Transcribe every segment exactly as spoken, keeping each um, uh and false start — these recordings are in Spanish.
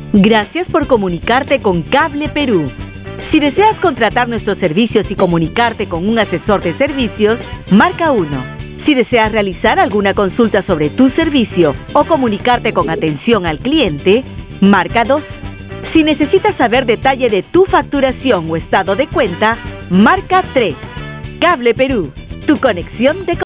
Gracias por comunicarte con Cable Perú. Si deseas contratar nuestros servicios y comunicarte con un asesor de servicios, marca uno. Si deseas realizar alguna consulta sobre tu servicio o comunicarte con atención al cliente, marca dos. Si necesitas saber detalle de tu facturación o estado de cuenta, marca tres. Cable Perú, tu conexión de...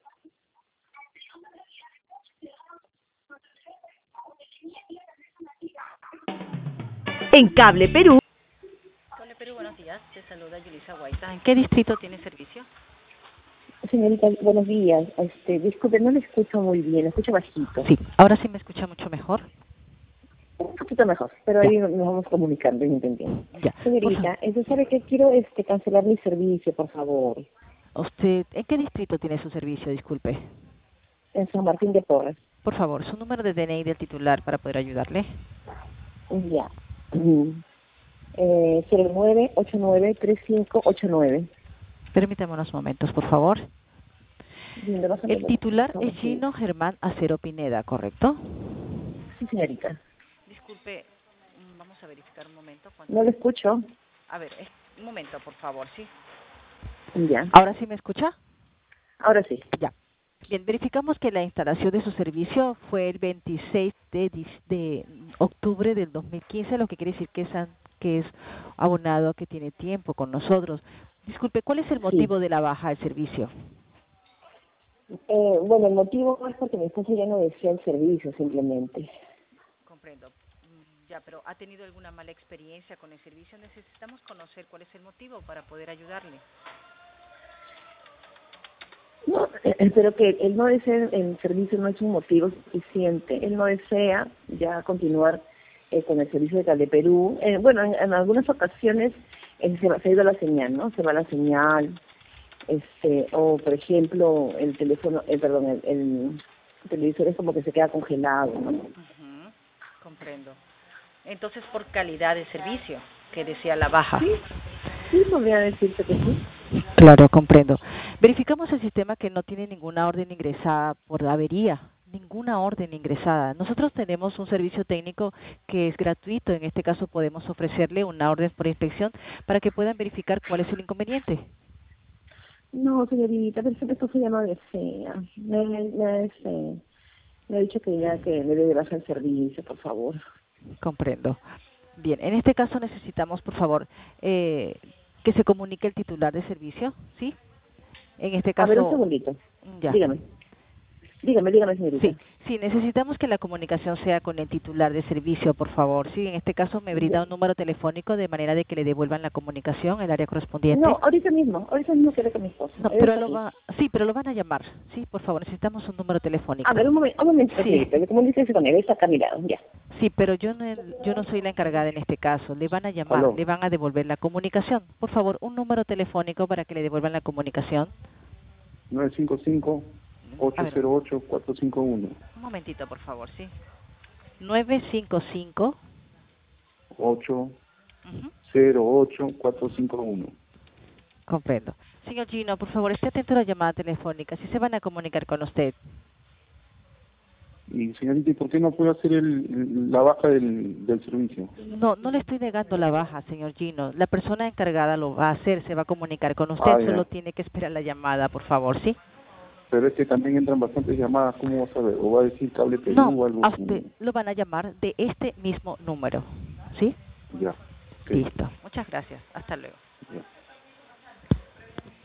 En Cable Perú... Cable Perú, buenos días. Te saluda Yulisa Guaita. ¿En qué distrito tiene servicio? Señorita, buenos días. Este, disculpe, no le escucho muy bien, le escucho bajito. Sí, ahora sí me escucha mucho mejor. Un poquito mejor, pero Ya. ahí nos vamos comunicando y entendiendo. Ya. Señorita, entonces, ¿sabe qué? Quiero este, cancelar mi servicio, por favor, ¿Usted en qué distrito tiene su servicio? Disculpe. en San Martín de Porres. Por favor, su número de D N I del titular para poder ayudarle. Ya. Mm. Eh, cero nueve ocho nueve tres cinco ocho nueve. Permítame unos momentos, por favor. Bien, le vas a El poner- titular Ahora es sí. Gino Germán Acero Pineda, ¿correcto? Sí, señorita. Disculpe, mm, vamos a verificar un momento. cuánto- No le escucho. A ver, es- un momento, por favor, ¿sí? Ya. ¿Ahora sí me escucha? Ahora sí. Ya. Bien, verificamos que la instalación de su servicio fue el veintiséis de, dis- de octubre del dos mil quince, lo que quiere decir que es, an- que es abonado, que tiene tiempo con nosotros. Disculpe, ¿cuál es el motivo de la baja del servicio? Eh, bueno, el motivo es porque mi esposo ya no desea el servicio, simplemente. Comprendo. Mm, Ya, pero ¿ha tenido alguna mala experiencia con el servicio? Necesitamos conocer cuál es el motivo para poder ayudarle. No, eh, pero que él no desea el servicio no es un motivo suficiente. Él no desea ya continuar eh, con el servicio de Cable Perú. Eh, bueno, en, en algunas ocasiones eh, se, va, se ha ido la señal, ¿no? Se va la señal. Este, o, por ejemplo, el teléfono, eh, perdón, el, el televisor es como que se queda congelado, ¿no? Ujú, comprendo. Entonces, por calidad de servicio, que decía la baja. Sí, sí, podría decirse que sí. Claro, comprendo. Verificamos el sistema que no tiene ninguna orden ingresada por avería, ninguna orden ingresada. Nosotros tenemos un servicio técnico que es gratuito. En este caso podemos ofrecerle una orden por inspección para que puedan verificar cuál es el inconveniente. No, señorita, pero siempre esto ya no desea. Me, me, este, me ha dicho que ya que le debe bajar el servicio, por favor. Comprendo. Bien, en este caso necesitamos, por favor, eh, que se comunique el titular de servicio, ¿sí? En este A ver, un caso, segundito. ya. Dígame. Dígame, dígame, señorita. Sí, sí, necesitamos que la comunicación sea con el titular de servicio, por favor. Sí, en este caso me brinda un número telefónico de manera de que le devuelvan la comunicación, el área correspondiente. No, ahorita mismo, ahorita mismo quedé con mi esposo. No, Él pero está lo aquí. va, sí, pero lo van a llamar. Sí, por favor, necesitamos un número telefónico. A ver, un momento, un momento, Sí. señorita, comuníquese con él, él está acá a mi lado, ya. Sí, pero yo no, yo no soy la encargada en este caso. Le van a llamar, Aló. le van a devolver la comunicación. Por favor, un número telefónico para que le devuelvan la comunicación. nueve cinco cinco, ocho cero ocho, cuatro cinco uno. Un momentito, por favor, sí. nueve cinco cinco. ocho Ujú. cero ocho, cuatro cinco uno. Comprendo. Señor Gino, por favor, esté atento a la llamada telefónica. Si se van a comunicar con usted. Y señorita, ¿y por qué no puede hacer el, el- la baja del, del servicio? No, no le estoy negando la baja, señor Gino. La persona encargada lo va a hacer, se va a comunicar con usted. Ah, ya. Solo tiene que esperar la llamada, por favor, ¿sí? Pero es que también entran bastantes llamadas, ¿cómo va a saber? ¿O va a decir Cable Perú No, o algo a así? usted lo van a llamar de este mismo número, ¿sí? Ya. Ok. Listo. Muchas gracias. Hasta luego. Ya.